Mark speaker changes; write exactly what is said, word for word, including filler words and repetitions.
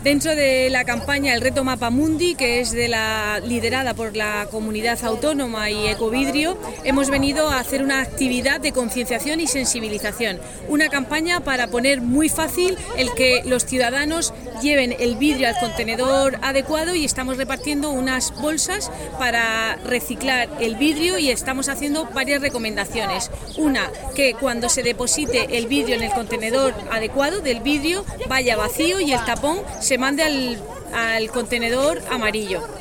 Speaker 1: Dentro de la campaña El Reto Mapamundi, que es de la, liderada por la Comunidad Autónoma y Ecovidrio, hemos venido a hacer una actividad de concienciación y sensibilización. Una campaña para poner muy fácil el que los ciudadanos lleven el vidrio al contenedor adecuado, y estamos repartiendo unas bolsas para reciclar el vidrio y estamos haciendo varias recomendaciones. Una, que cuando se deposite el vidrio en el contenedor adecuado del vidrio vaya vacío y el tapón se mande al, al contenedor amarillo.